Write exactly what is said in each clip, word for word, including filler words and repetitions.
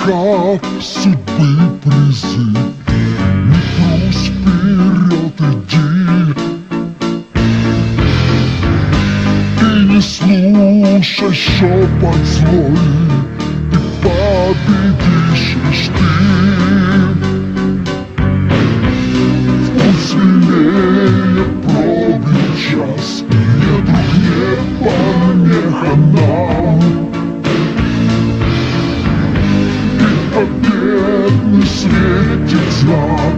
шкаф судьбы призы. Не трусь, вперед иди и не слушай шепот злой, и победишь лишь ты. Сильнее пробил час, не друг, не помеха нам. И победный светит знак,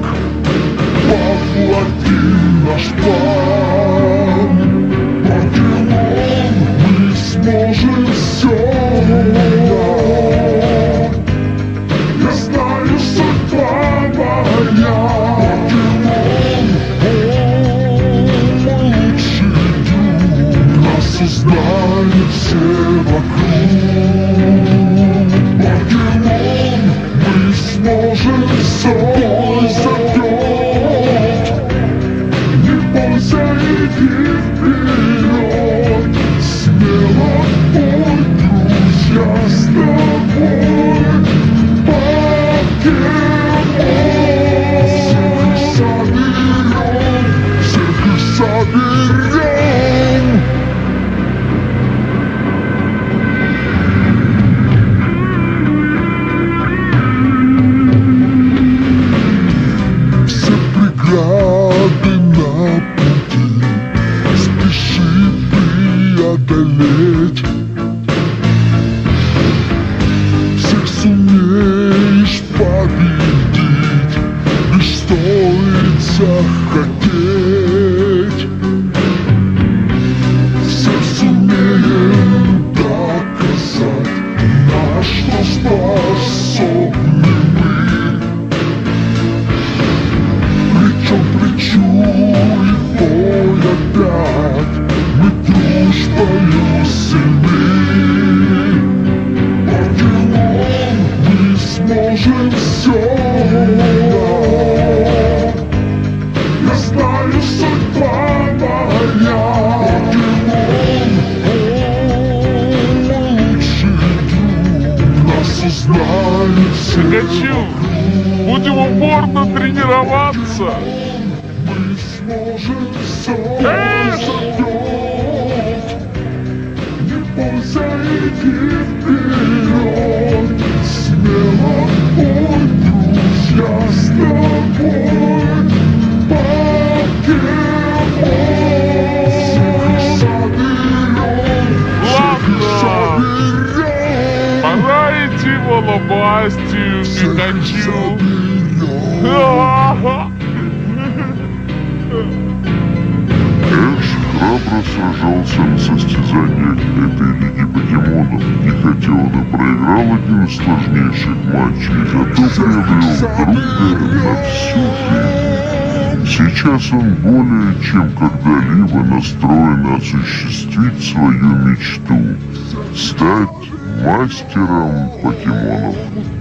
воплотим наш план. По делам мы сможем все. Я знаю, судьба моя. Знают все вокруг. По делам мы сможем собой зовет. Не бойся, иди вперед. Смело пой, друзья, с тобой. Покемон. Всех их соберем, всех их соберем. Преграды на пути спеши преодолеть. Всех сумеешь победить, лишь стоит захотеть. Всех сумеем доказать, на что способны мы. Плечом к плечу и бой опять, мы дружбою сильны. По делам мы сможем все. Я знаю, судьба моя. По делам лучший друг, нас узнает все. Пикачу, будем упорно тренироваться. Мы сможем все зовет. Не бойся, иди вперед. Смело пой, друзья, с тобой. Покемон. Всех их соберем, всех их соберем. Пора идти в Алабастию, Пикачу. Эш храбро сражался на состязаниях этой лиги покемонов, не хотел, но проиграл один из сложнейших матчей, зато приобрел друга на всю жизнь. Сейчас он более чем когда-либо настроен осуществить свою мечту — стать мастером покемонов.